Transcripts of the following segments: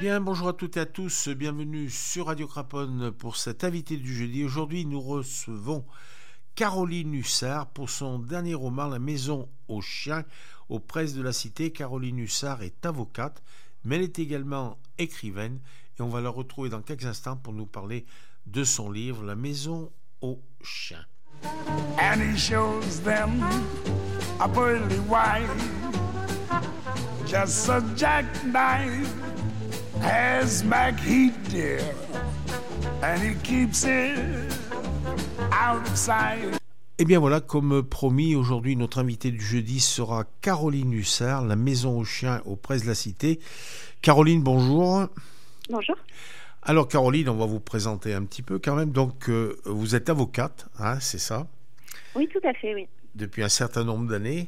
Bien, bonjour à toutes et à tous, bienvenue sur Radio Craponne pour cet invité du jeudi. Aujourd'hui, nous recevons Caroline Hussard pour son dernier roman La Maison aux chiens aux presses de la Cité. Caroline Hussard est avocate, mais elle est également écrivaine et on va la retrouver dans quelques instants pour nous parler de son livre La Maison aux chiens. And he shows them a pearly white, just a jackknife has Mac Heat dear, and he keeps it out of sight. Et bien voilà, comme promis, aujourd'hui notre invité du jeudi sera Caroline Hussard, La Maison aux chiens aux presses de la Cité. Caroline, bonjour. Bonjour. Alors Caroline, on va vous présenter un petit peu quand même. Donc vous êtes avocate, hein, c'est ça? Oui, tout à fait, oui. Depuis un certain nombre d'années.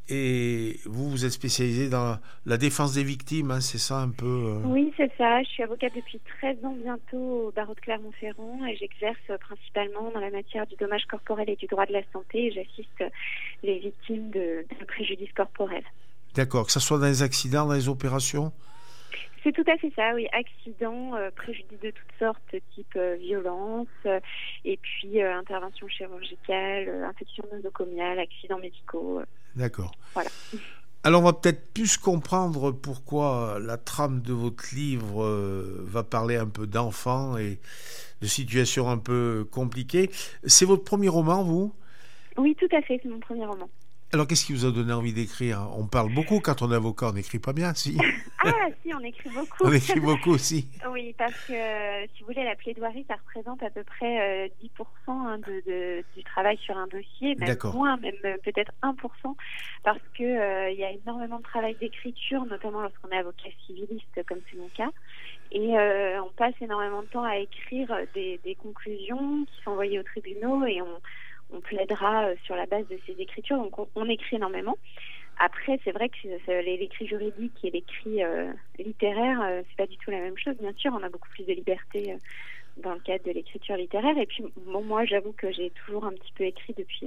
Et vous êtes spécialisée dans la défense des victimes, hein, c'est ça un peu Oui, c'est ça. Je suis avocate depuis 13 ans bientôt au barreau de Clermont-Ferrand et j'exerce principalement dans la matière du dommage corporel et du droit de la santé et j'assiste les victimes de préjudices corporels. D'accord, que ce soit dans les accidents, dans les opérations? C'est tout à fait ça, oui. Accidents, préjudices de toutes sortes, type violence, et puis intervention chirurgicale, infection nosocomiale, accidents médicaux. D'accord. Voilà. Alors on va peut-être plus comprendre pourquoi la trame de votre livre va parler un peu d'enfants et de situations un peu compliquées. C'est votre premier roman, vous? Oui, tout à fait, c'est mon premier roman. Alors, qu'est-ce qui vous a donné envie d'écrire? On parle beaucoup quand on est avocat, on n'écrit pas bien, si? Ah, si, on écrit beaucoup. On écrit beaucoup aussi. Oui, parce que, si vous voulez, la plaidoirie, ça représente à peu près 10% du travail sur un dossier, même D'accord. moins, même peut-être 1%, parce que il y a énormément de travail d'écriture, notamment lorsqu'on est avocat civiliste, comme c'est mon cas. Et on passe énormément de temps à écrire des conclusions qui sont envoyées aux tribunaux et on plaidera sur la base de ces écritures, donc on écrit énormément. Après, c'est vrai que l'écrit juridique et l'écrit littéraire, c'est pas du tout la même chose. Bien sûr, on a beaucoup plus de liberté dans le cadre de l'écriture littéraire. Et puis, bon, moi, j'avoue que j'ai toujours un petit peu écrit depuis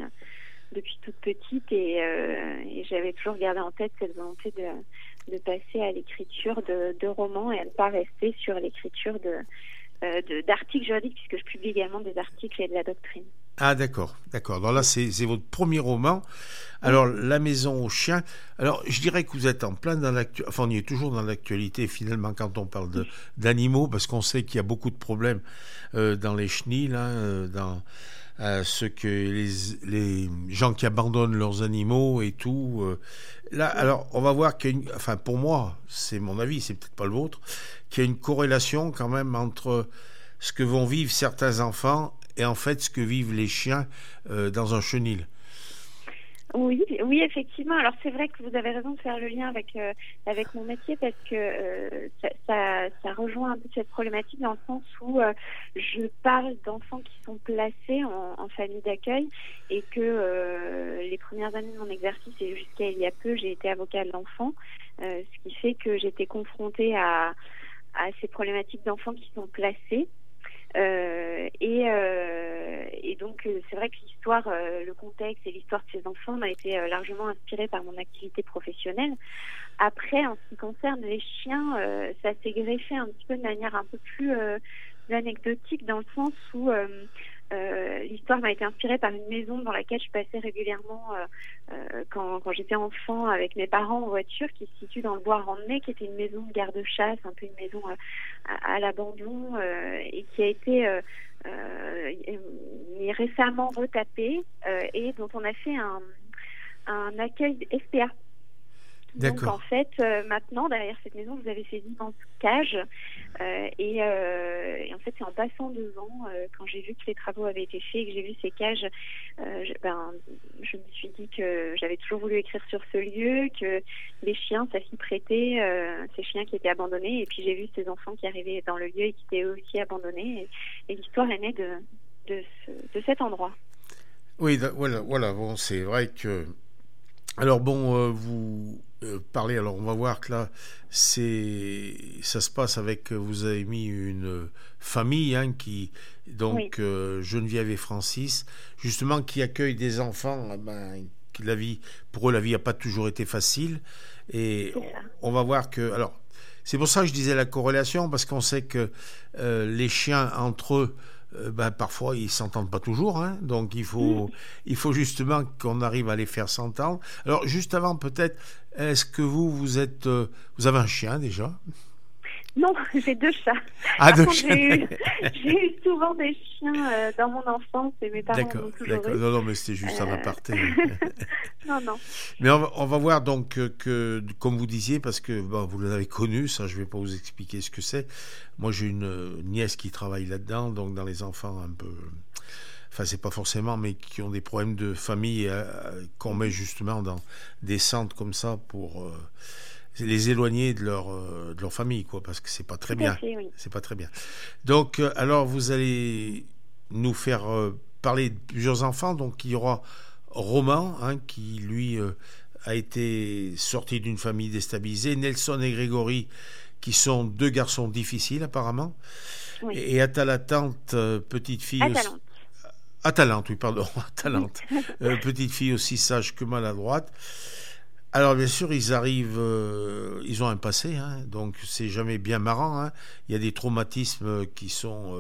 toute petite et j'avais toujours gardé en tête cette volonté de passer à l'écriture de romans et à ne pas rester sur l'écriture d'articles juridiques, puisque je publie également des articles et de la doctrine. Ah d'accord. Alors là, c'est votre premier roman. Alors, La Maison aux chiens. Alors, je dirais que vous êtes en plein dans l'actualité. Enfin, on y est toujours dans l'actualité, finalement, quand on parle d'animaux, parce qu'on sait qu'il y a beaucoup de problèmes dans les chenils, dans ce que les gens qui abandonnent leurs animaux et tout. Là, alors, on va voir enfin, pour moi, c'est mon avis, c'est peut-être pas le vôtre, qu'il y a une corrélation quand même entre ce que vont vivre certains enfants et en fait ce que vivent les chiens dans un chenil. Oui, effectivement. Alors c'est vrai que vous avez raison de faire le lien avec mon métier parce que ça rejoint un peu cette problématique dans le sens où je parle d'enfants qui sont placés en famille d'accueil et que les premières années de mon exercice et jusqu'à il y a peu, j'ai été avocat de l'enfant, ce qui fait que j'étais confrontée à ces problématiques d'enfants qui sont placés. Et donc c'est vrai que l'histoire, le contexte et l'histoire de ces enfants m'a été largement inspirée par mon activité professionnelle. Après, en ce qui concerne les chiens, ça s'est greffé un petit peu de manière un peu plus anecdotique dans le sens où l'histoire m'a été inspirée par une maison dans laquelle je passais régulièrement quand j'étais enfant avec mes parents en voiture, qui se situe dans le bois Randonnée, qui était une maison de garde-chasse, un peu une maison à l'abandon et qui a été récemment retapée et dont on a fait un accueil SPA. D'accord. Donc en fait, maintenant, derrière cette maison, vous avez ces immenses cages et en fait, c'est en passant devant, quand j'ai vu que les travaux avaient été faits et que j'ai vu ces cages, je me suis dit que j'avais toujours voulu écrire sur ce lieu, que les chiens, ça s'y prêtait, ces chiens qui étaient abandonnés, et puis j'ai vu ces enfants qui arrivaient dans le lieu et qui étaient eux aussi abandonnés, et l'histoire est née de cet endroit. Oui, voilà. Bon, c'est vrai que... Alors bon, vous parlez, alors on va voir que là, ça se passe avec, vous avez mis une famille, qui, donc oui. Geneviève et Francis, justement, qui accueillent des enfants, pour eux, la vie n'a pas toujours été facile, et on va voir que, alors, C'est pour ça que je disais la corrélation, parce qu'on sait que les chiens entre eux, parfois ils s'entendent pas toujours, hein, donc il faut justement qu'on arrive à les faire s'entendre. Alors juste avant peut-être, est-ce que vous avez un chien déjà? Non, j'ai 2 chats. Ah, Par 2 contre, chiens. j'ai eu souvent des chiens dans mon enfance et mes parents en ont toujours eu. Non, mais c'était juste un aparté. Non, non. Mais on va voir donc que, comme vous disiez, parce que vous l'avez connu, ça je vais pas vous expliquer ce que c'est. Moi j'ai une nièce qui travaille là-dedans, donc dans les enfants un peu... Enfin, c'est pas forcément, mais qui ont des problèmes de famille qu'on met justement dans des centres comme ça pour... les éloigner de leur famille, quoi, parce que c'est pas très bien. Fait, oui. C'est pas très bien. Donc, alors, vous allez nous faire parler de plusieurs enfants. Donc, il y aura Roman, hein, qui, lui, a été sorti d'une famille déstabilisée. Nelson et Grégory, qui sont 2 garçons difficiles, apparemment. Oui. Et Atalante, petite fille... Atalante. Atalante, oui, pardon. Atalante. Petite fille aussi sage que maladroite. Alors bien sûr, ils arrivent, ils ont un passé, hein, donc c'est jamais bien marrant. Hein. Il y a des traumatismes qui sont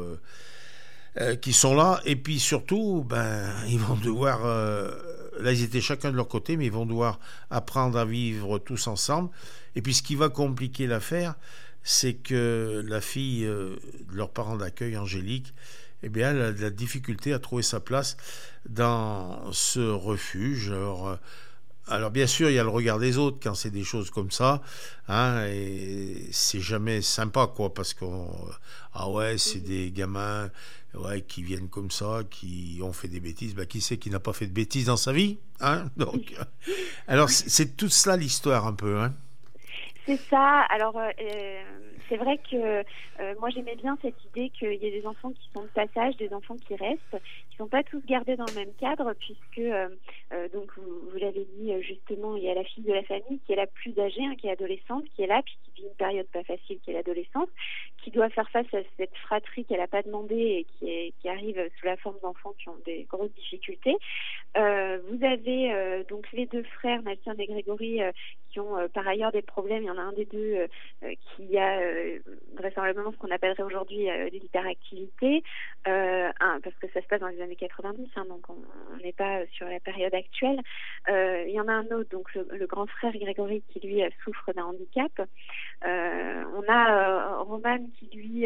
là, et puis surtout, ils vont devoir, là ils étaient chacun de leur côté, mais ils vont devoir apprendre à vivre tous ensemble. Et puis ce qui va compliquer l'affaire, c'est que la fille de leurs parents d'accueil, Angélique, eh bien, elle a de la difficulté à trouver sa place dans ce refuge. Alors bien sûr, il y a le regard des autres quand c'est des choses comme ça, hein, et c'est jamais sympa, quoi, parce c'est des gamins, qui viennent comme ça, qui ont fait des bêtises. Qui c'est qui n'a pas fait de bêtises dans sa vie, hein? Donc, alors c'est tout cela l'histoire un peu, hein. C'est ça. Alors, c'est vrai que moi j'aimais bien cette idée qu'il y ait des enfants qui sont de passage, des enfants qui restent, qui sont pas tous gardés dans le même cadre, puisque donc vous l'avez dit justement, il y a la fille de la famille qui est la plus âgée, hein, qui est adolescente, qui est là, puis qui vit une période pas facile, qui est l'adolescence, qui doit faire face à cette fratrie qu'elle n'a pas demandé et qui arrive sous la forme d'enfants qui ont des grosses difficultés. Vous avez donc les 2 frères, Nelson et Grégory, qui ont par ailleurs des problèmes. Il y en a un des 2 qui a vraisemblablement ce qu'on appellerait aujourd'hui de l'hyperactivité, parce que ça se passe dans les années 90, hein, donc on n'est pas sur la période actuelle. Il y en a un autre, donc le grand frère Grégory, qui lui souffre d'un handicap. On a Roman qui lui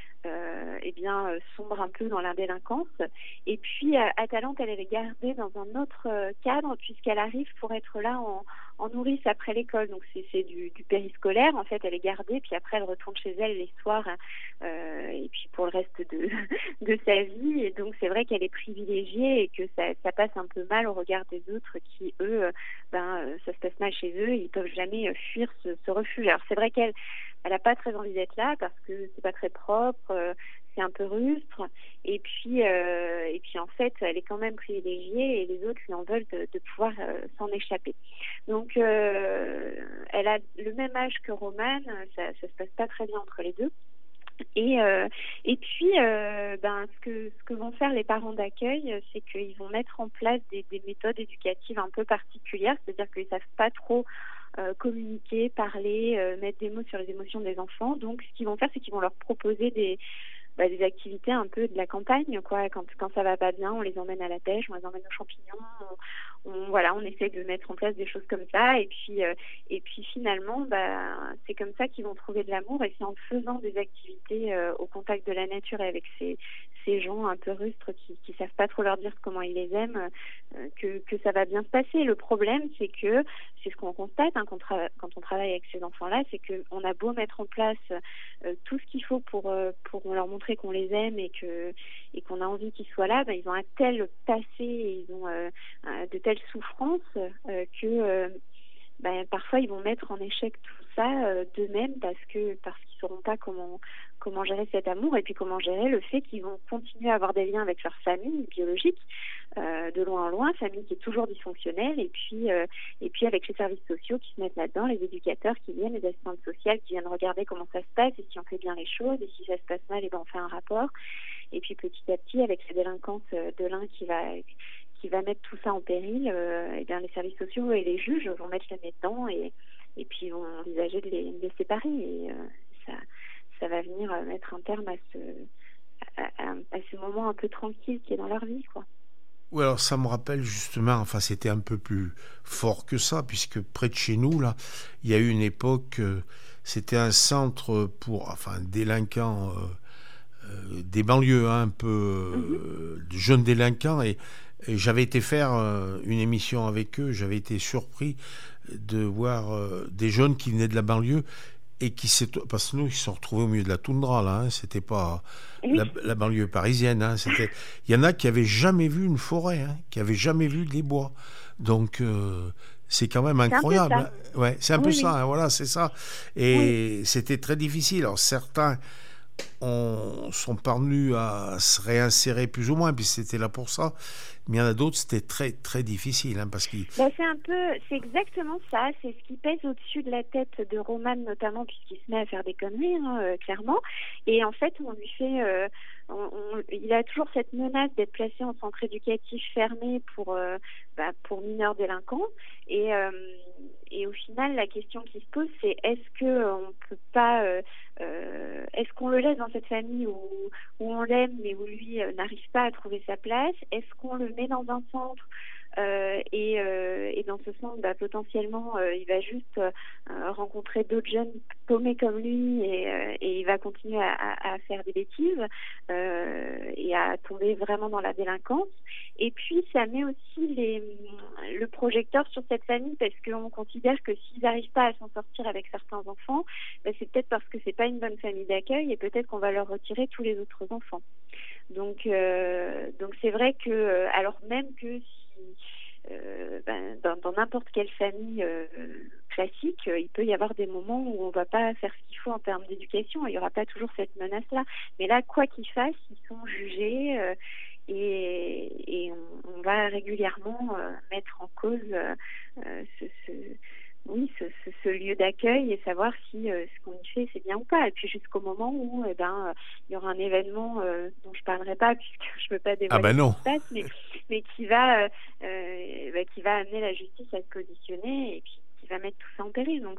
sombre un peu dans la délinquance. Et puis Atalante, elle est gardée dans un autre cadre, puisqu'elle arrive pour être là en nourrice après l'école. Donc c'est du périscolaire, en fait. Elle est gardée, puis après elle retourne chez elle les soirs, et puis pour le reste de sa vie. Et donc c'est vrai qu'elle est privilégiée et que ça passe un peu mal au regard des autres qui, eux, ça se passe mal chez eux, ils peuvent jamais fuir ce refuge. Alors c'est vrai qu'elle n'a pas très envie d'être là parce que c'est pas très propre, c'est un peu rustre, et puis en fait elle est quand même privilégiée et les autres lui en veulent de pouvoir s'en échapper. Donc elle a le même âge que Roman, ça se passe pas très bien entre les deux. Et puis ce que vont faire les parents d'accueil, c'est qu'ils vont mettre en place des méthodes éducatives un peu particulières, c'est-à-dire qu'ils savent pas trop communiquer, parler, mettre des mots sur les émotions des enfants. Donc ce qu'ils vont faire, c'est qu'ils vont leur proposer des activités un peu de la campagne, quoi. Quand ça va pas bien, on les emmène à la pêche, on les emmène aux champignons, on essaie de mettre en place des choses comme ça, et puis finalement c'est comme ça qu'ils vont trouver de l'amour, et c'est en faisant des activités au contact de la nature et avec ces gens un peu rustres qui savent pas trop leur dire comment ils les aiment, que ça va bien se passer. Le problème, c'est que c'est ce qu'on constate, hein, quand on travaille avec ces enfants-là, c'est que on a beau mettre en place tout ce qu'il faut pour leur montrer qu'on les aime et qu'on a envie qu'ils soient là, ils ont un tel passé, ils ont de telles souffrances que parfois ils vont mettre en échec tout ça d'eux-mêmes parce qu'ils sauront pas comment gérer cet amour, et puis comment gérer le fait qu'ils vont continuer à avoir des liens avec leur famille biologique, de loin en loin, famille qui est toujours dysfonctionnelle, et puis avec les services sociaux qui se mettent là-dedans, les éducateurs qui viennent, les assistantes sociales qui viennent regarder comment ça se passe, et si on fait bien les choses, et si ça se passe mal, on fait un rapport. Et puis petit à petit, avec la délinquance de l'un qui va mettre tout ça en péril, les services sociaux et les juges vont mettre le nez dedans, et et puis ils vont envisager de les séparer. Et ça va venir mettre un terme à ce moment un peu tranquille qui est dans leur vie, quoi. Oui, alors ça me rappelle justement, enfin c'était un peu plus fort que ça, puisque près de chez nous, là, il y a eu une époque, c'était un centre pour, enfin, délinquants des banlieues, hein, un peu de jeunes délinquants, et j'avais été faire une émission avec eux, j'avais été surpris de voir des jeunes qui venaient de la banlieue et parce que nous, ils se sont retrouvés au milieu de la toundra, là, hein, c'était pas Oui, la banlieue parisienne, hein, il y en a qui avaient jamais vu une forêt, hein, qui avaient jamais vu des bois, donc c'est quand même c'est un peu incroyable, ça. hein. Ouais, c'est un peu Oui, ça, oui, hein, voilà, c'est ça, oui. et c'était très difficile. Alors certains sont parvenus à se réinsérer plus ou moins, puis c'était là pour ça. Mais il y en a d'autres, c'était très très difficile, hein, parce qu'ils... Ben, c'est exactement ça. C'est ce qui pèse au-dessus de la tête de Roman, notamment, puisqu'il se met à faire des conneries, hein, clairement. Et en fait, on lui fait, il a toujours cette menace d'être placé en centre éducatif fermé pour mineurs délinquants. Et au final, la question qui se pose, c'est est-ce que on peut pas, est-ce qu'on le laisse dans cette famille où on l'aime, mais où lui n'arrive pas à trouver sa place? Est-ce qu'on le met dans un centre et dans ce centre, potentiellement, il va juste rencontrer d'autres jeunes paumés comme lui et il va continuer à faire des bêtises et à tomber vraiment dans la délinquance. Et puis, ça met aussi le projecteur sur cette famille parce qu'on considère que s'ils n'arrivent pas à s'en sortir avec certains enfants, c'est peut-être parce que c'est pas une bonne famille d'accueil et peut-être qu'on va leur retirer tous les autres enfants. Donc c'est vrai que alors même que dans n'importe quelle famille classique, il peut y avoir des moments où on va pas faire ce qu'il faut en termes d'éducation. Il n'y aura pas toujours cette menace-là. Mais là, quoi qu'ils fassent, ils sont jugés et on va régulièrement mettre en cause ce lieu d'accueil et savoir si ce qu'on y fait c'est bien ou pas. Et puis jusqu'au moment où il y aura un événement dont je parlerai pas puisque je peux pas Ah dévoiler ben ce non. qui se passe, mais qui va amener la justice à se positionner et puis qui va mettre tout ça en péril. Donc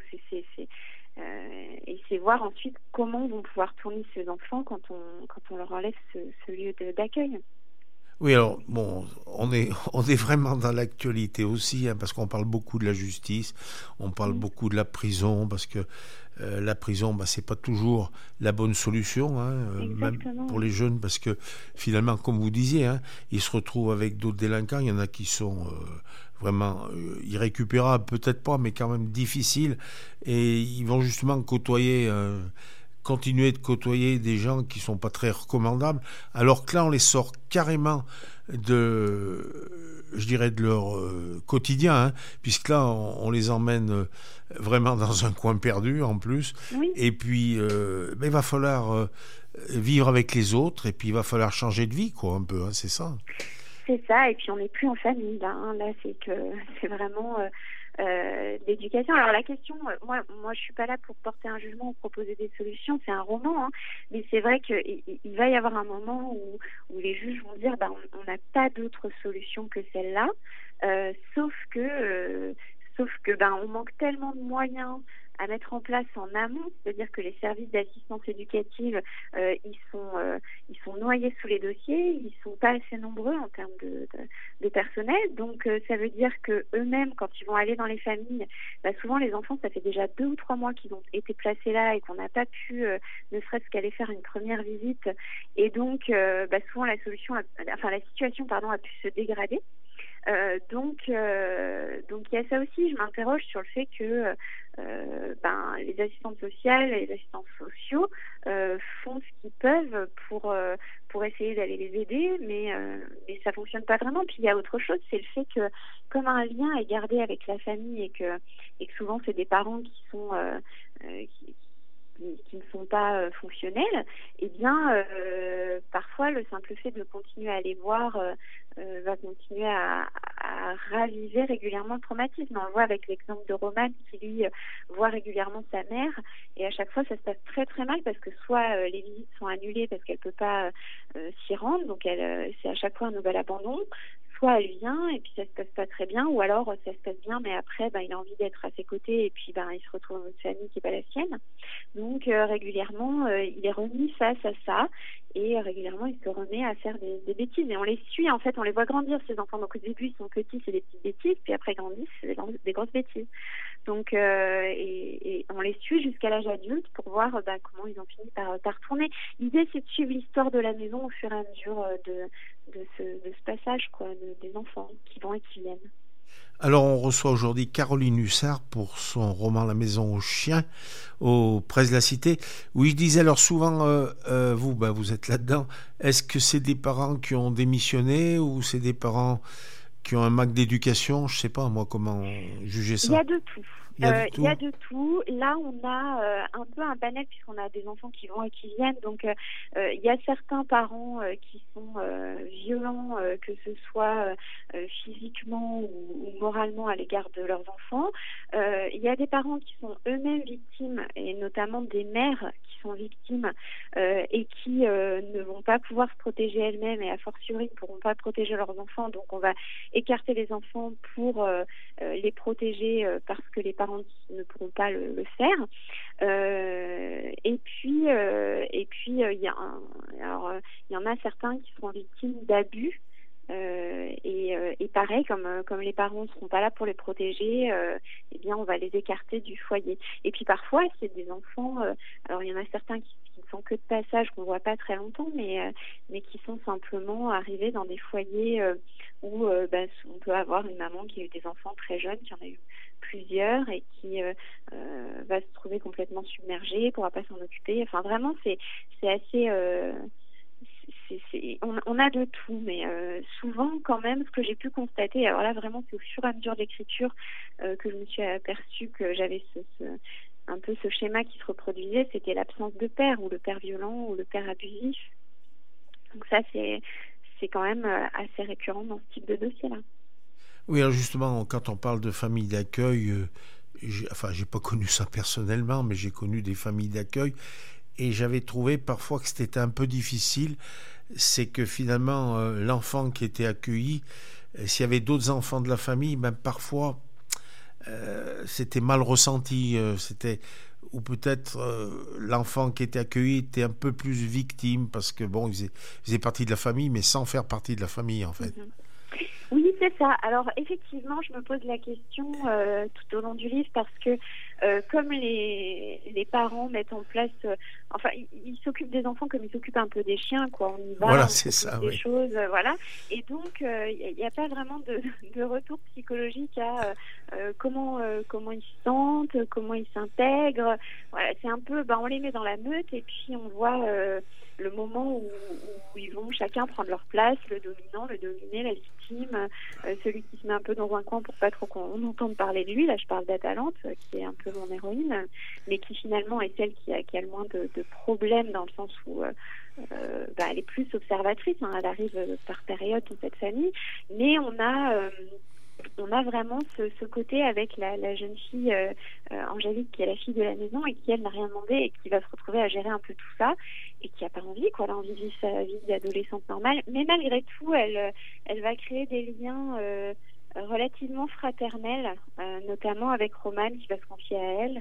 et c'est voir ensuite comment vont pouvoir tourner ces enfants quand on leur enlève ce lieu d'accueil. Oui, alors, bon, on est vraiment dans l'actualité aussi, hein, parce qu'on parle beaucoup de la justice, on parle beaucoup de la prison, parce que la prison, c'est pas toujours la bonne solution, hein, même Exactement. pour les jeunes, parce que finalement, comme vous disiez, hein, ils se retrouvent avec d'autres délinquants, il y en a qui sont vraiment irrécupérables, peut-être pas, mais quand même difficiles, et ils vont justement continuer de côtoyer des gens qui sont pas très recommandables, alors que là on les sort carrément je dirais de leur quotidien, hein, puisque là on les emmène vraiment dans un coin perdu en plus, Oui. et puis il va falloir vivre avec les autres, et puis il va falloir changer de vie, quoi, un peu, hein, c'est ça. C'est ça, et puis on n'est plus en famille là, hein. Là c'est vraiment l'éducation. Alors la question, moi je suis pas là pour porter un jugement ou proposer des solutions, c'est un roman, hein. Mais c'est vrai qu'il va y avoir un moment où les juges vont dire on n'a pas d'autre solution que celle-là, sauf que on manque tellement de moyens à mettre en place en amont, c'est-à-dire que les services d'assistance éducative, ils sont noyés sous les dossiers, ils sont pas assez nombreux en termes de personnel, donc ça veut dire que eux-mêmes, quand ils vont aller dans les familles, souvent les enfants, ça fait déjà 2 ou 3 mois qu'ils ont été placés là et qu'on n'a pas pu, ne serait-ce qu'aller faire une première visite, et donc souvent la situation a pu se dégrader. Donc il y a ça aussi. Je m'interroge sur le fait que les assistantes sociales et les assistants sociaux font ce qu'ils peuvent pour essayer d'aller les aider, mais ça fonctionne pas vraiment. Puis il y a autre chose, c'est le fait que comme un lien est gardé avec la famille et que souvent c'est des parents qui sont qui ne sont pas fonctionnels, eh bien parfois le simple fait de continuer à les voir va continuer à raviver régulièrement le traumatisme. On le voit avec l'exemple de Roman qui lui voit régulièrement sa mère et à chaque fois ça se passe très très mal parce que soit les visites sont annulées parce qu'elle peut pas s'y rendre, donc c'est à chaque fois un nouvel abandon, soit elle vient et puis ça se passe pas très bien, ou alors ça se passe bien, mais après, il a envie d'être à ses côtés et puis il se retrouve dans une famille qui n'est pas la sienne. Donc régulièrement, il est remis face à ça et régulièrement, il se remet à faire des bêtises. Et on les suit, en fait, on les voit grandir, ces enfants. Donc au début, ils sont petits, c'est des petites bêtises, puis après, ils grandissent, c'est des grosses bêtises. Donc, et on les suit jusqu'à l'âge adulte pour voir comment ils ont fini par tourner. L'idée, c'est de suivre l'histoire de la maison au fur et à mesure de ce passage, des enfants qui vont et qui viennent. Alors, on reçoit aujourd'hui Caroline Hussard pour son roman La Maison aux Chiens, aux Presses de la Cité. Oui, je disais, alors souvent, vous êtes là-dedans. Est-ce que c'est des parents qui ont démissionné ou c'est des parents qui ont un manque d'éducation? Je sais pas, moi, comment juger ça. Il y a de tout. Il y a de tout. Là, on a un peu un panel puisqu'on a des enfants qui vont et qui viennent. Donc, il y a certains parents qui sont violents, que ce soit physiquement ou moralement à l'égard de leurs enfants. Il y a des parents qui sont eux-mêmes victimes, et notamment des mères qui sont victimes et qui ne vont pas pouvoir se protéger elles-mêmes et a fortiori ne pourront pas protéger leurs enfants. Donc, on va écarter les enfants pour les protéger parce que les parents ne pourront pas le faire. Et puis il y en a certains qui seront victimes d'abus. Et pareil, comme les parents ne seront pas là pour les protéger, on va les écarter du foyer. Et puis parfois, c'est des enfants. Alors il y en a certains qui ne sont que de passage, qu'on voit pas très longtemps, mais qui sont simplement arrivés dans des foyers où on peut avoir une maman qui a eu des enfants très jeunes, qui en a eu plusieurs et qui va se trouver complètement submergée, pourra pas s'en occuper. Enfin, vraiment, c'est assez. On a de tout, mais souvent quand même, ce que j'ai pu constater, alors là vraiment c'est au fur et à mesure de l'écriture que je me suis aperçue que j'avais un peu ce schéma qui se reproduisait, c'était l'absence de père, ou le père violent, ou le père abusif. Donc ça c'est quand même assez récurrent dans ce type de dossier-là. Oui, alors justement, quand on parle de famille d'accueil, j'ai pas connu ça personnellement, mais j'ai connu des familles d'accueil. Et j'avais trouvé parfois que c'était un peu difficile, c'est que finalement l'enfant qui était accueilli, s'il y avait d'autres enfants de la famille, parfois c'était mal ressenti, ou peut-être l'enfant qui était accueilli était un peu plus victime parce que il faisait partie de la famille, mais sans faire partie de la famille en fait. Mm-hmm. Oui, c'est ça. Alors effectivement, je me pose la question tout au long du livre parce que comme les parents mettent en place, ils s'occupent des enfants comme ils s'occupent un peu des chiens, quoi. On y va, voilà, on c'est ça, des oui. choses, voilà. Et donc il n'y a pas vraiment de retour psychologique à comment ils se sentent, comment ils s'intègrent. Voilà, c'est un peu, on les met dans la meute et puis on voit le moment où ils vont chacun prendre leur place, le dominant, le dominé, la victime, celui qui se met un peu dans un coin pour pas trop qu'on entende parler de lui. Là, je parle d'Atalante, qui est un peu mon héroïne, mais qui finalement est celle qui a le moins de problèmes dans le sens où elle est plus observatrice. Elle arrive par période dans cette famille, mais on a vraiment ce côté avec la jeune fille Angélique, qui est la fille de la maison et qui, elle, n'a rien demandé et qui va se retrouver à gérer un peu tout ça et qui n'a pas envie, elle a envie de vivre sa vie d'adolescente normale. Mais malgré tout, elle va créer des liens relativement fraternels, notamment avec Romane qui va se confier à elle.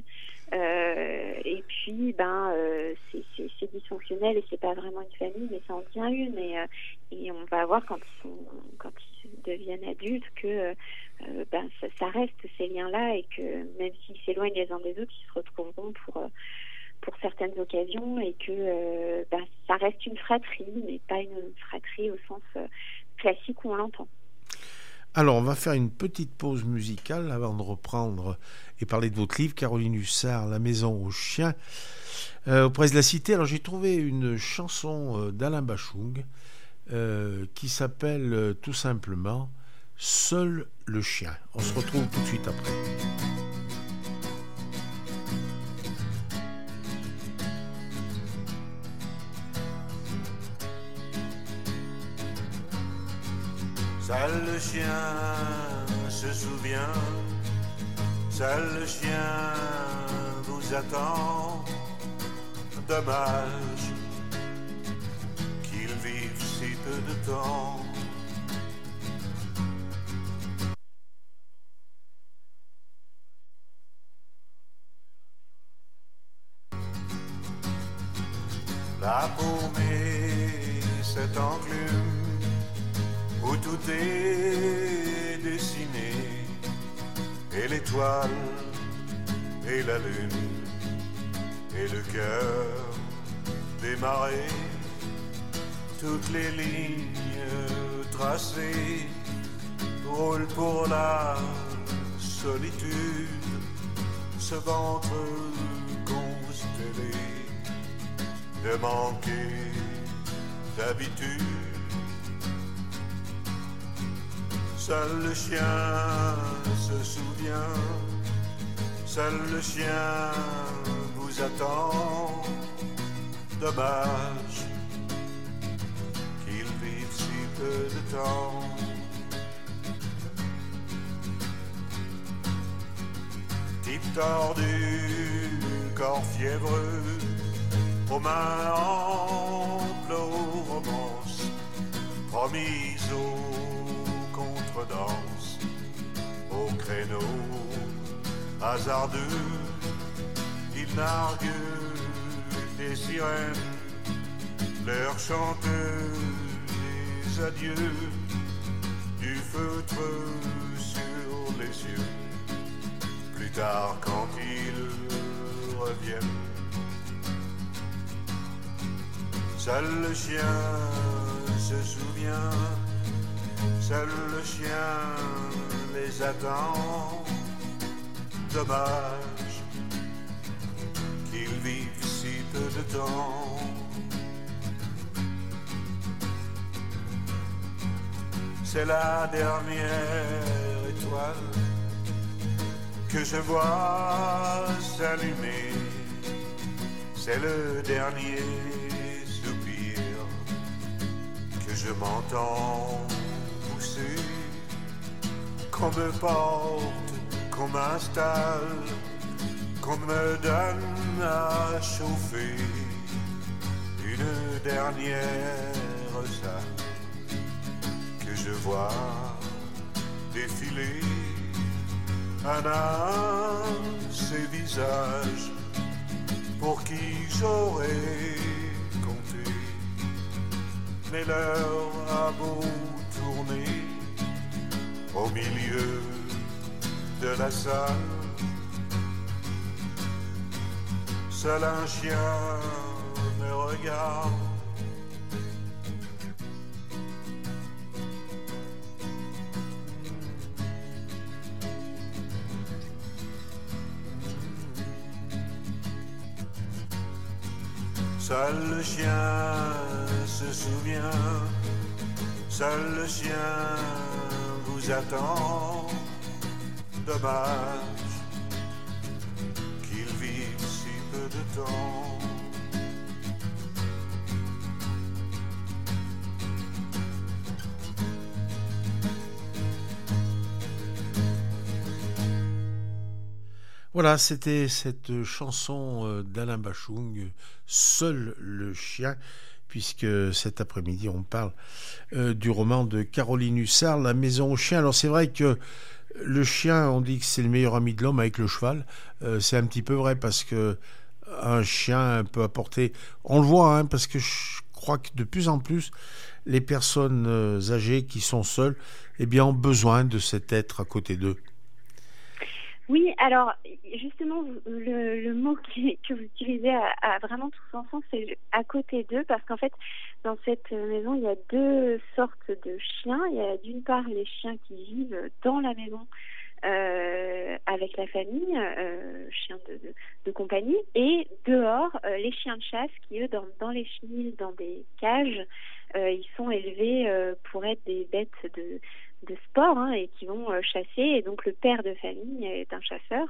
Et puis, c'est dysfonctionnel et c'est pas vraiment une famille, mais ça en tient une. Et on va voir quand ils deviennent adultes que ça reste ces liens-là et que même s'ils s'éloignent les uns des autres, ils se retrouveront pour certaines occasions et que ça reste une fratrie, mais pas une fratrie au sens classique où on l'entend. Alors, on va faire une petite pause musicale avant de reprendre et parler de votre livre, Caroline Hussard, La Maison aux Chiens, aux Presses de la Cité. Alors, j'ai trouvé une chanson d'Alain Bachung qui s'appelle tout simplement « Seul le chien ». On se retrouve tout de suite après. Seul le chien se souvient, seul le chien vous attend. Dommage qu'il vive si peu de temps. a paumé cette enclume où tout est dessiné, et l'étoile, et la lune, et le cœur des marées, toutes les lignes tracées roulent pour la solitude, ce ventre constellé de manquer d'habitude. Seul le chien se souvient, seul le chien vous attend. Dommage qu'il vive si peu de temps. Type tordu, corps fiévreux, aux mains amples aux romances, promise aux contredanses, au créneau hasardeux, il nargue des sirènes, leur chantent des adieux, du feutre sur les yeux. Plus tard quand ils reviennent, seul le chien se souvient, seul le chien les attend. Dommage qu'ils vivent si peu de temps. C'est la dernière étoile que je vois s'allumer, c'est le dernier soupir que je m'entends pousser, qu'on me porte, qu'on m'installe, qu'on me donne à chauffer, une dernière salle que je vois défiler. Un à un, ces visages pour qui j'aurais compté, mais l'heure a beau tourner au milieu de la salle, seul un chien me regarde. Seul le chien se souvient, seul le chien vous attend. Dommage qu'il vive si peu de temps. Voilà, c'était cette chanson d'Alain Bachung, Seul le chien, puisque cet après-midi on parle du roman de Caroline Hussard, La maison au chien. Alors c'est vrai que le chien, on dit que c'est le meilleur ami de l'homme avec le cheval. C'est un petit peu vrai parce que un chien peut apporter, on le voit, hein, parce que je crois que de plus en plus les personnes âgées qui sont seules, eh bien, ont besoin de cet être à côté d'eux. Oui, alors justement, le mot que vous utilisez a vraiment tout son sens, c'est à côté d'eux, parce qu'en fait, dans cette maison, il y a deux sortes de chiens. Il y a d'une part les chiens qui vivent dans la maison avec la famille, chiens de compagnie, et dehors, les chiens de chasse qui, eux, dans les chenils, dans des cages, ils sont élevés pour être des bêtes de sport, hein, et qui vont chasser, et donc le père de famille est un chasseur,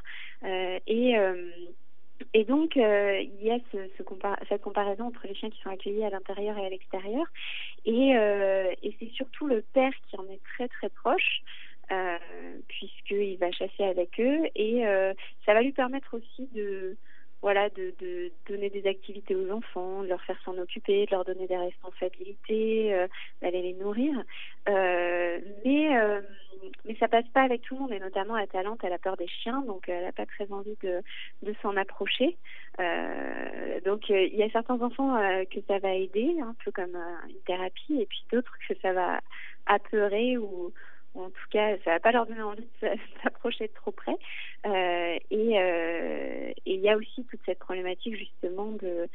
et donc il y a cette comparaison entre les chiens qui sont accueillis à l'intérieur et à l'extérieur, et c'est surtout le père qui en est très très proche, puisqu'il va chasser avec eux, et ça va lui permettre aussi de donner des activités aux enfants, de leur faire s'en occuper, de leur donner des responsabilités, d'aller les nourrir. Mais ça passe pas avec tout le monde, et notamment la Talente, elle a peur des chiens, donc elle n'a pas très envie de s'en approcher. Donc il y a certains enfants que ça va aider, un peu comme une thérapie, et puis d'autres que ça va apeurer ou en tout cas, ça va pas leur donner envie de s'approcher de trop près. Et il y a aussi toute cette problématique justement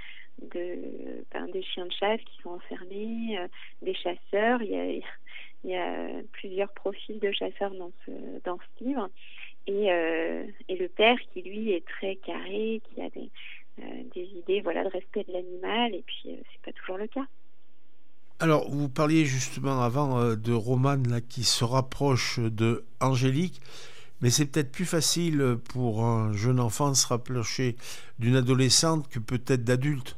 des chiens de chasse qui sont enfermés, des chasseurs. Il y a plusieurs profils de chasseurs dans ce livre. Et le père qui lui est très carré, qui a des idées de respect de l'animal, et puis c'est pas toujours le cas. Alors, vous parliez justement avant de Romane là, qui se rapproche de Angélique, mais c'est peut-être plus facile pour un jeune enfant de se rapprocher d'une adolescente que peut-être d'adulte.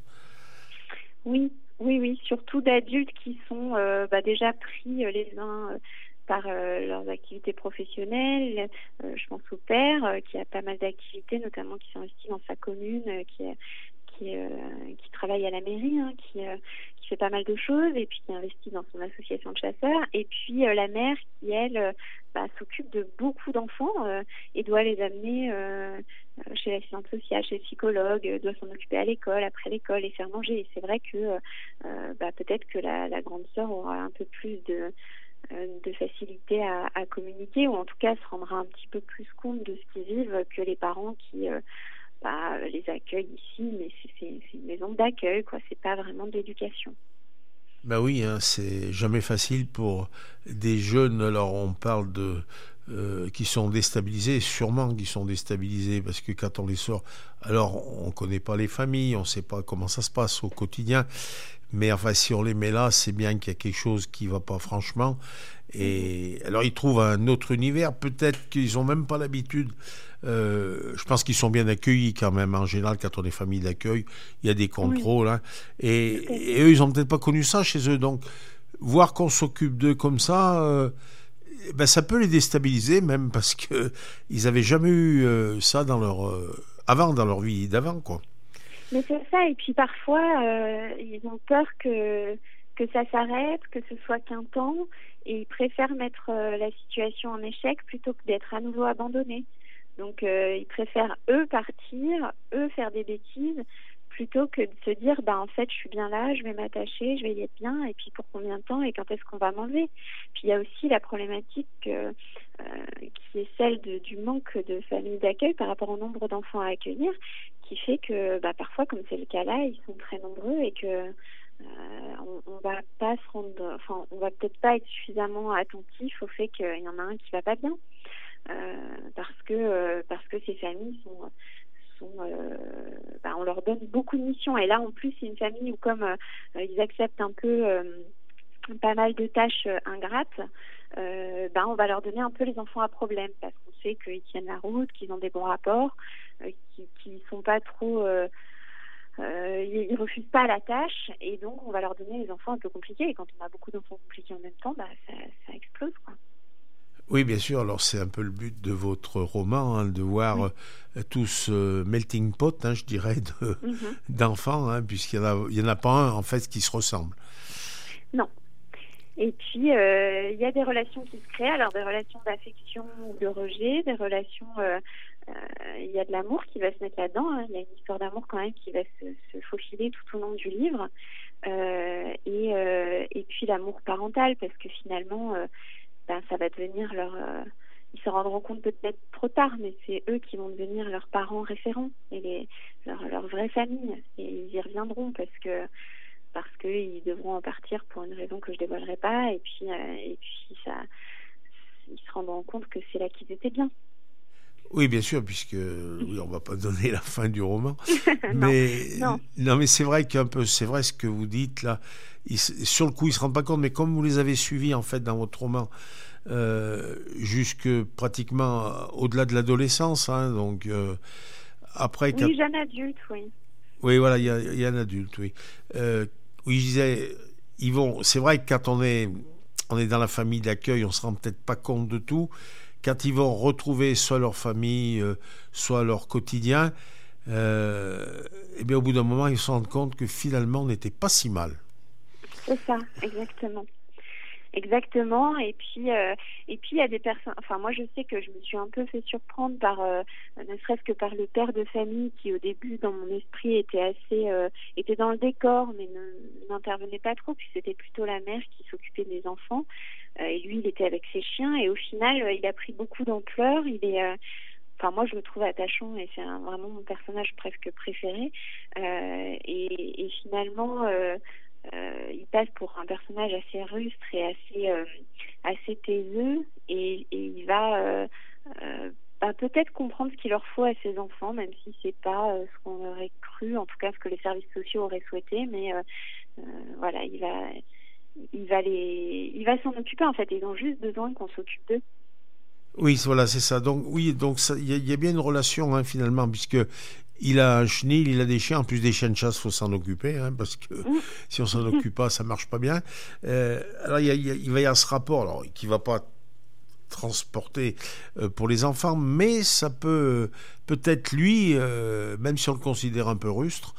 Oui, surtout d'adultes qui sont déjà pris les uns par leurs activités professionnelles. Je pense au père qui a pas mal d'activités, notamment qui s'investit dans sa commune, qui travaille à la mairie, qui fait pas mal de choses, et puis qui investit dans son association de chasseurs. Et puis la mère qui, elle, s'occupe de beaucoup d'enfants et doit les amener chez l'assistante sociale, chez le psychologue, doit s'en occuper à l'école, après l'école, et faire manger. Et c'est vrai que peut-être que la grande sœur aura un peu plus de facilité à communiquer, ou en tout cas se rendra un petit peu plus compte de ce qu'ils vivent que les parents qui les accueillent ici, mais c'est une maison d'accueil, quoi. C'est pas vraiment de l'éducation. Ben oui, c'est jamais facile pour des jeunes. Alors on parle qui sont déstabilisés, sûrement qu'ils sont déstabilisés, parce que quand on les sort, alors on connaît pas les familles, on sait pas comment ça se passe au quotidien, mais enfin si on les met là, c'est bien qu'il y a quelque chose qui va pas franchement. Et alors ils trouvent un autre univers, peut-être qu'ils ont même pas l'habitude. Je pense qu'ils sont bien accueillis quand même. En général, quand on est famille d'accueil, il y a des contrôles, et eux, ils ont peut-être pas connu ça chez eux. Donc, voir qu'on s'occupe d'eux comme ça, ça peut les déstabiliser, même parce que ils avaient jamais eu ça dans leur vie d'avant, quoi. Mais c'est ça. Et puis parfois, ils ont peur que ça s'arrête, que ce soit qu'un temps, et ils préfèrent mettre la situation en échec plutôt que d'être à nouveau abandonnés. Donc ils préfèrent eux partir, eux faire des bêtises, plutôt que de se dire en fait je suis bien là, je vais m'attacher, je vais y être bien, et puis pour combien de temps et quand est-ce qu'on va m'enlever. Puis il y a aussi la problématique qui est celle du manque de familles d'accueil par rapport au nombre d'enfants à accueillir, qui fait que parfois, comme c'est le cas là, ils sont très nombreux, et que on va pas se rendre, on va peut-être pas être suffisamment attentif au fait qu'il y en a un qui va pas bien. Parce que ces familles on leur donne beaucoup de missions, et là en plus c'est une famille où comme ils acceptent un peu pas mal de tâches ingrates, on va leur donner un peu les enfants à problème, parce qu'on sait qu'ils tiennent la route, qu'ils ont des bons rapports, qu'ils sont pas trop ils refusent pas la tâche, et donc on va leur donner les enfants un peu compliqués, et quand on a beaucoup d'enfants compliqués en même temps, ça explose, quoi. Oui, bien sûr. Alors, c'est un peu le but de votre roman, de voir tout ce melting pot, je dirais, d'enfants, puisqu'il y en a pas un, en fait, qui se ressemble. Non. Et puis, il y a des relations qui se créent, alors des relations d'affection ou de rejet, des relations... il y a de l'amour qui va se mettre là-dedans, il y a une histoire d'amour quand même qui va se faufiler tout au long du livre, et puis l'amour parental, parce que finalement... ça va devenir ils se rendront compte peut-être trop tard, mais c'est eux qui vont devenir leurs parents référents et leur vraie famille, et ils y reviendront parce que ils devront en partir pour une raison que je dévoilerai pas, et puis ça, ils se rendront compte que c'est là qu'ils étaient bien. Oui, bien sûr, puisque on va pas donner la fin du roman, mais non, mais c'est vrai c'est vrai ce que vous dites là. Sur le coup, ils se rendent pas compte, mais comme vous les avez suivis en fait dans votre roman, jusque pratiquement au-delà de l'adolescence, donc après. Oui, jeune adulte, oui. Oui, voilà, il y a un adulte, oui. Oui, je disais, c'est vrai que quand on est dans la famille d'accueil, on se rend peut-être pas compte de tout. Quand ils vont retrouver soit leur famille, soit leur quotidien, et bien au bout d'un moment, ils se rendent compte que finalement, on n'était pas si mal. C'est ça, exactement. Exactement. Et puis il y a des personnes. Enfin, moi, je sais que je me suis un peu fait surprendre par, ne serait-ce que par le père de famille qui, au début, dans mon esprit, était dans le décor, mais n'intervenait pas trop. Puis c'était plutôt la mère qui s'occupait des enfants. Et lui, il était avec ses chiens. Et au final, il a pris beaucoup d'ampleur. Enfin, moi, je le trouve attachant et c'est vraiment mon personnage presque préféré. Et finalement. Il passe pour un personnage assez rustre et assez taiseux et il va peut-être comprendre ce qu'il leur faut à ses enfants, même si c'est pas ce qu'on aurait cru, en tout cas ce que les services sociaux auraient souhaité, mais voilà, il va s'en occuper en fait. Ils ont juste besoin qu'on s'occupe d'eux. Oui, voilà, c'est ça. Donc oui, donc il y a bien une relation finalement, puisque il a un chenil, il a des chiens. En plus des chiens de chasse, faut s'en occuper, parce que si on s'en occupe pas, ça marche pas bien. Alors il va y avoir ce rapport, alors qui va pas transporter pour les enfants, mais ça peut-être lui, même si on le considère un peu rustre,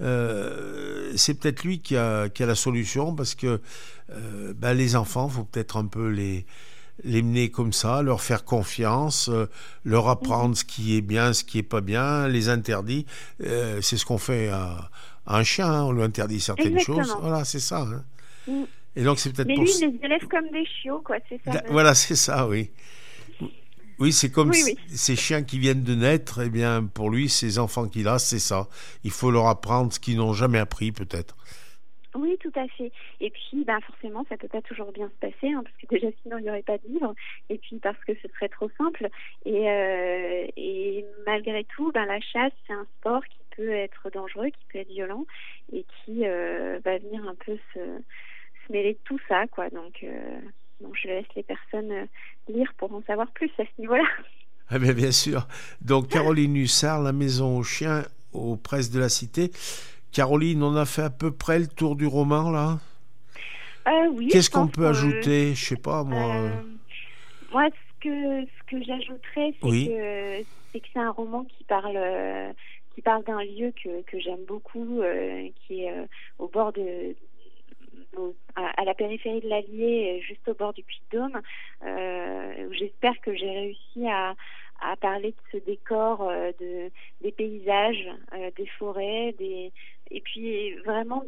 c'est peut-être lui qui a la solution, parce que les enfants, faut peut-être un peu les mener comme ça, leur faire confiance, leur apprendre ce qui est bien, ce qui est pas bien, les interdits. C'est ce qu'on fait à un chien, on lui interdit certaines choses. Voilà, c'est ça. Et donc c'est peut-être. Mais lui, il les élève comme des chiots, quoi. C'est ça. Voilà, c'est ça, oui. Oui, c'est comme ces chiens qui viennent de naître. Eh bien, pour lui, ces enfants qu'il a, c'est ça. Il faut leur apprendre ce qu'ils n'ont jamais appris, peut-être. Oui, tout à fait. Et puis, forcément, ça peut pas toujours bien se passer, parce que déjà, sinon, il n'y aurait pas de livre. Et puis, parce que ce serait trop simple. Et malgré tout, la chasse, c'est un sport qui peut être dangereux, qui peut être violent, et qui va venir un peu se mêler de tout ça, quoi. Donc, je laisse les personnes lire pour en savoir plus à ce niveau-là. Ah bien sûr. Donc, Caroline Hussard, La Maison aux Chiens, aux Presses de la Cité. Caroline, on a fait à peu près le tour du roman, là. Oui. Qu'est-ce qu'on peut ajouter? Je sais pas, moi. Moi, ce que j'ajouterais, c'est que c'est un roman qui parle d'un lieu que j'aime beaucoup, qui est au bord à la périphérie de l'Allier, juste au bord du Puy-de-Dôme. J'espère que j'ai réussi à parler de ce décor, des paysages, des forêts, et puis vraiment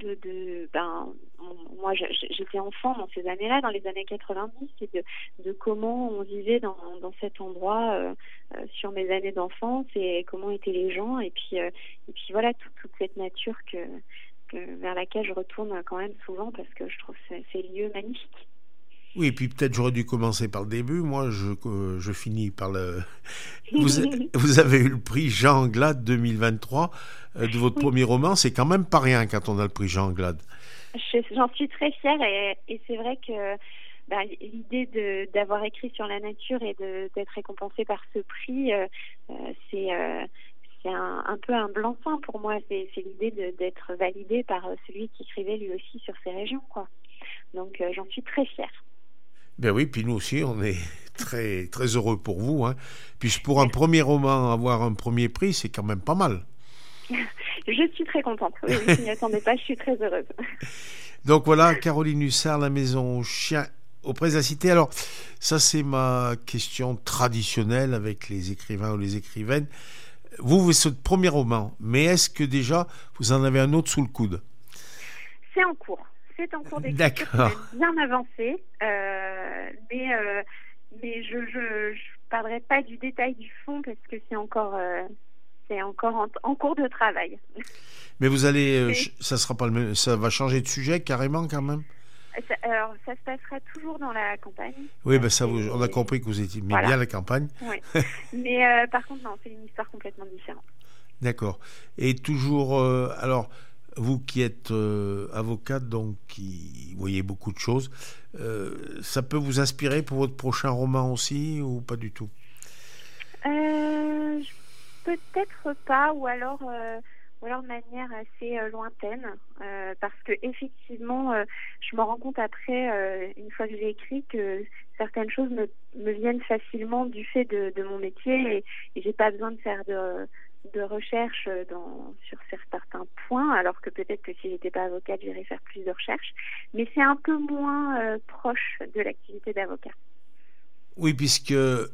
moi j'étais enfant dans ces années-là, dans les années 90, et de comment on vivait dans cet endroit sur mes années d'enfance, et comment étaient les gens, et puis voilà toute cette nature vers laquelle je retourne quand même souvent, parce que je trouve ces lieux magnifiques. Oui, et puis peut-être j'aurais dû commencer par le début. Moi, je finis par le... Vous avez eu le prix Jean Anglade 2023 de votre premier roman. C'est quand même pas rien quand on a le prix Jean Anglade. J'en suis très fière, et c'est vrai que l'idée d'avoir écrit sur la nature et d'être récompensée par ce prix, c'est un peu un blanc-seing pour moi. C'est l'idée d'être validée par celui qui écrivait lui aussi sur ces régions, quoi. Donc j'en suis très fière. Ben oui, puis nous aussi, on est très, très heureux pour vous. Puis pour un premier roman, avoir un premier prix, c'est quand même pas mal. Je suis très contente. Oui, je n'y attendais pas, je suis très heureuse. Donc voilà, Caroline Hussard, La Maison aux Chiens, aux Presses de la Cité. Alors, ça c'est ma question traditionnelle avec les écrivains ou les écrivaines. Vous, c'est votre premier roman, mais est-ce que déjà, vous en avez un autre sous le coude? C'est en cours. C'est en cours d'écriture, bien avancé, mais je parlerai pas du détail du fond, parce que c'est encore en cours de travail. Mais vous allez, ça sera pas le même, ça va changer de sujet carrément quand même. Alors ça se passera toujours dans la campagne. Oui, on a compris que vous aimez bien la campagne. Oui. Mais par contre non, c'est une histoire complètement différente. D'accord. Et toujours, alors. Vous qui êtes avocate, donc qui voyez beaucoup de choses, ça peut vous inspirer pour votre prochain roman aussi, ou pas du tout? Peut-être pas, ou alors de manière assez lointaine, parce que effectivement, je me rends compte après, une fois que j'ai écrit, que certaines choses me viennent facilement du fait de mon métier, et j'ai pas besoin de faire de recherche sur certains points, alors que peut-être que si j'étais pas avocate, j'irais faire plus de recherches. Mais c'est un peu moins proche de l'activité d'avocat. Oui, puisque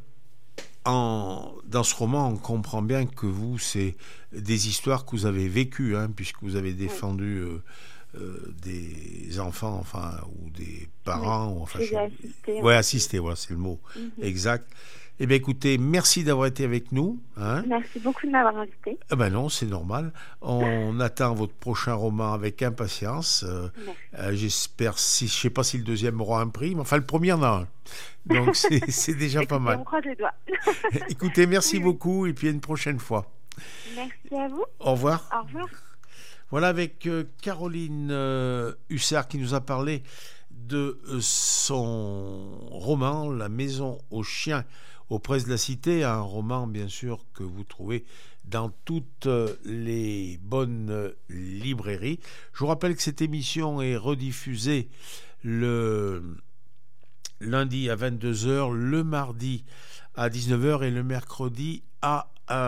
dans ce roman, on comprend bien que vous, c'est des histoires que vous avez vécues, puisque vous avez défendu des enfants, ou des parents. J'ai assisté. Oui, assisté, voilà, c'est le mot exact. Eh bien, écoutez, merci d'avoir été avec nous. Merci beaucoup de m'avoir invité. Non, c'est normal. On attend votre prochain roman avec impatience. J'espère, je ne sais pas si le deuxième aura un prix, mais le premier en a un. Donc, c'est déjà pas mal. On croise les doigts. Écoutez, merci beaucoup et puis à une prochaine fois. Merci à vous. Au revoir. Au revoir. Voilà, avec Caroline Hussard qui nous a parlé de son roman « La maison aux chiens » aux Presses de la Cité, un roman bien sûr que vous trouvez dans toutes les bonnes librairies. Je vous rappelle que cette émission est rediffusée le lundi à 22h, le mardi à 19h et le mercredi à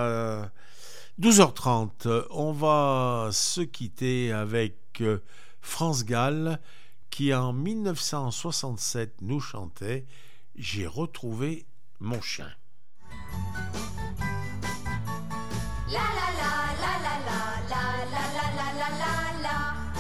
12h30. On va se quitter avec France Gall qui en 1967 nous chantait « J'ai retrouvé mon chien ». La la la la la la la la la la la la.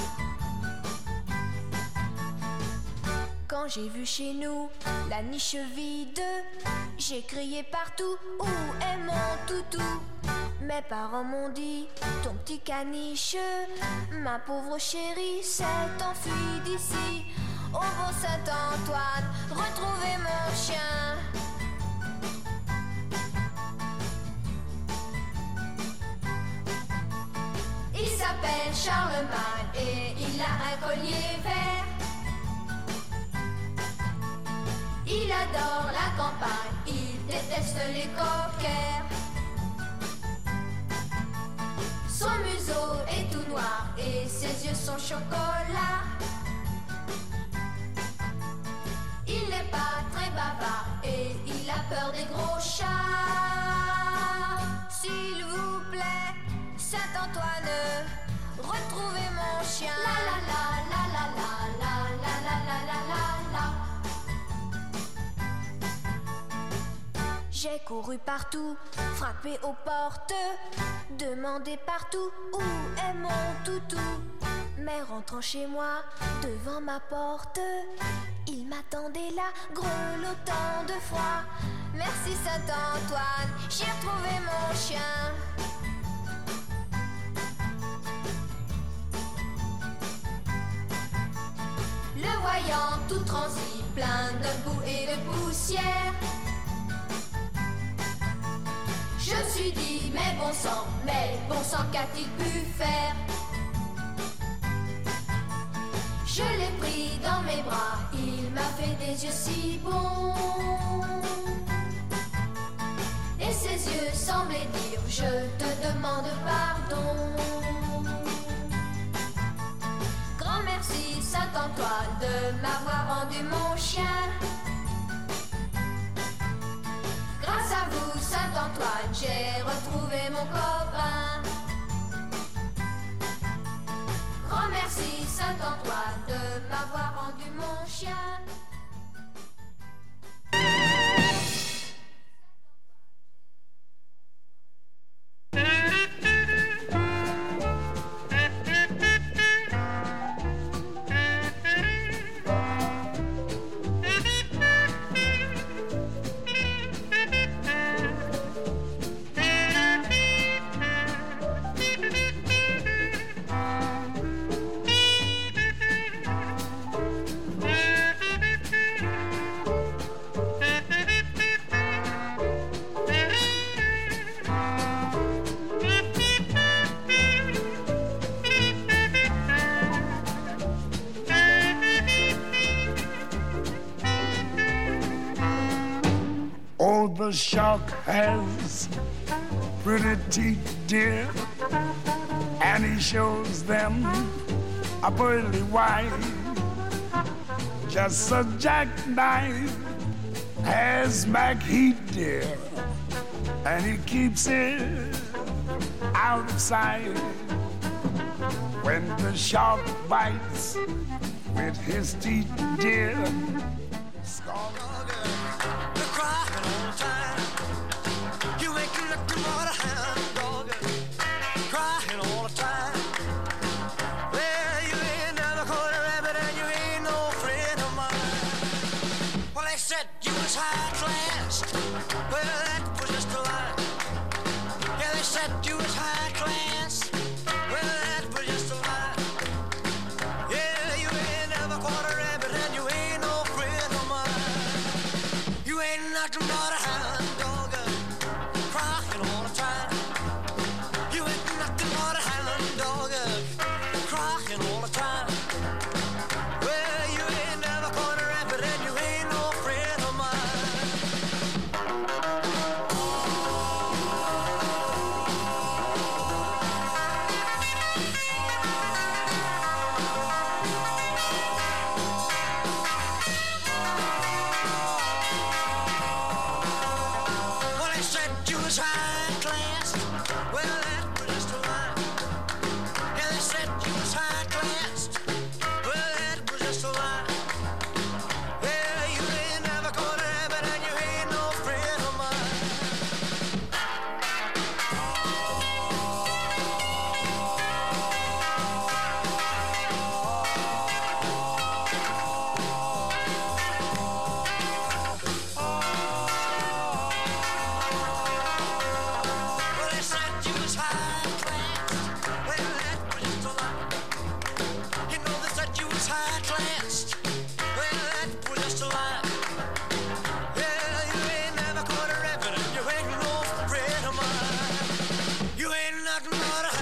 Quand j'ai vu chez nous la niche vide, j'ai crié partout, où est mon toutou? Mes parents m'ont dit, ton petit caniche, ma pauvre chérie s'est enfuie d'ici. Au bon Saint-Antoine, retrouvez mon chien. Il s'appelle Charlemagne et il a un collier vert. Il adore la campagne, il déteste les coquers. Son museau est tout noir et ses yeux sont chocolat. Il n'est pas très bavard et il a peur des gros chats. S'il vous plaît, Saint-Antoine, retrouvez mon chien. La la la la la la la la la la la la la. J'ai couru partout, frappé aux portes, demandé partout où est mon toutou. Mais rentrant chez moi, devant ma porte, il m'attendait là, grelottant de froid. Merci Saint-Antoine, j'ai retrouvé mon chien. Le voyant tout transi, plein de boue et de poussière, je me suis dit, mais bon sang, qu'a-t-il pu faire? Je l'ai pris dans mes bras, il m'a fait des yeux si bons. Et ses yeux semblaient dire, je te demande pardon. Grand merci Saint-Antoine de m'avoir rendu mon chien. Grâce à vous Saint-Antoine, j'ai retrouvé mon copain. Grand merci Saint-Antoine de m'avoir rendu mon chien. The shark has pretty teeth, dear, and he shows them a pearly white. Just a jackknife has Mac Heat, dear, and he keeps it out of sight. When the shark bites with his teeth, dear. You're crying all the time. You ain't nothing but a hound dog. Crying all the time. Well, you ain't never caught a rabbit and you ain't no friend of mine. Well, they said you was high class. Well, that was just a lie. Yeah, they said you was high class. Well, that was just a lie. Yeah, you ain't never caught a rabbit and you ain't no friend of mine. You ain't nothing but a hound dog, crying all the time. You ain't nothing but a hound dog, crying all the time. Well, you ain't never caught a rabbit and you ain't no friend of mine. Well, they said you was high class. Well, that was just a lie. Yeah, they said you was high class. Well, that was just a lie. Yeah, you ain't never caught a rabbit and you ain't no friend of mine. Well, they said you was high class. Well, that was just a lie. You know they said you was high class. Well, that was just a lie. Yeah, you ain't never caught a rabbit and you ain't no friend of mine. You ain't nothing but a